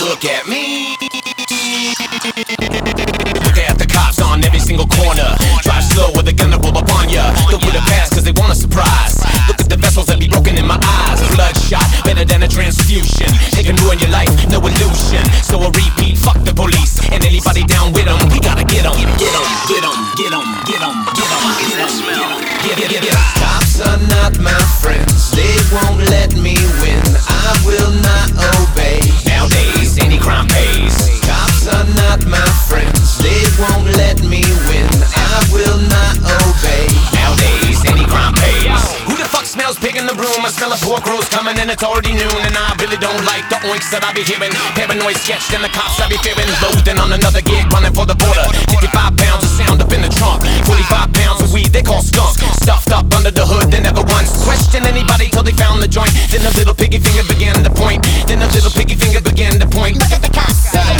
look at me. Look at the cops on every single corner. Drive slow with a gun to roll up on ya. Look with a pass cause they want a surprise. Look at the vessels that be broken in my eyes. Bloodshot, better than a transfusion. They can ruin your life, no illusion. So a repeat, fuck the police. And anybody down with them, we gotta get them. Get them, get them, get them, get them, get them. Is that smell? Get them. Cops are not my friends. They won't let me win. I will not obey. Nowadays, any crime pays. Cops are not my friends. They won't let me win. I will not obey. Nowadays, any crime pays. Who the fuck smells pig in the room? I smell a pork roast coming and it's already noon. And I really don't like the oinks that I be hearing. Paranoid sketched and the cops I be fearing. Loading on another gig, running for the border. 55 pounds of sound up in the trunk. 45 pounds of weed they call skunk. Stuffed up under the hood, they never once questioned anybody till they found the joint. Then a little piggy finger began to point. Then a little piggy finger began to point. Look at the cops, say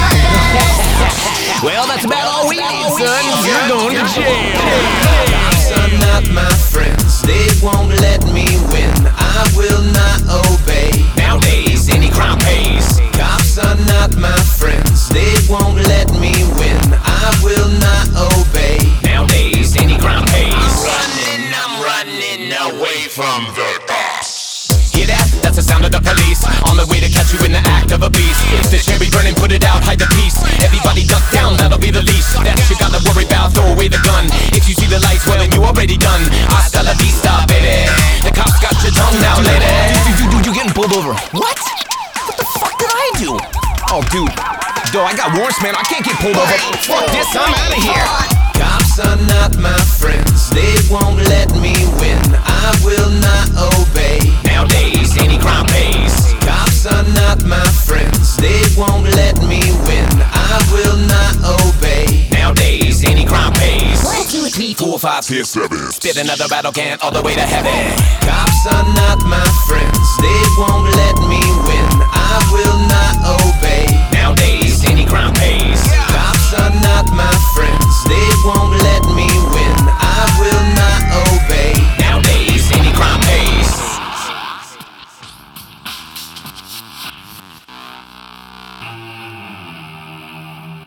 motherfucker. Well, that's about all we need, son. You're going to jail. Cops are not my friends. They won't let me win. I will not obey. Nowadays, any crime pays. Cops are not my friends. They won't let me win. I will not obey. Nowadays, any crime pays. I'm running away from the cops. Hear that? That's the sound of the police. On the way to catch you in the act of a beast. If the cherry burning, put it out, hide the piece. Everybody duck down, that'll be the least. That you gotta worry about, throw away the gun. If you see the lights, well then you already done. Hasta la vista, baby. The cops got your tongue now, lady. Dude, you getting pulled over. What? What the fuck did I do? Oh, dude. I got warrants, man. I can't get pulled over. Fuck this, I'm out of here. Cops are not my friends. They won't let me win. I will not obey. Nowadays, any crime pays. Cops are not my friends. They won't let me win. I will not obey. Nowadays, any crime pays. 1, 2, 3, 4, 5, 6, 7. Spit another battle can all the way to heaven. Cops are not my friends. They won't let me win. I will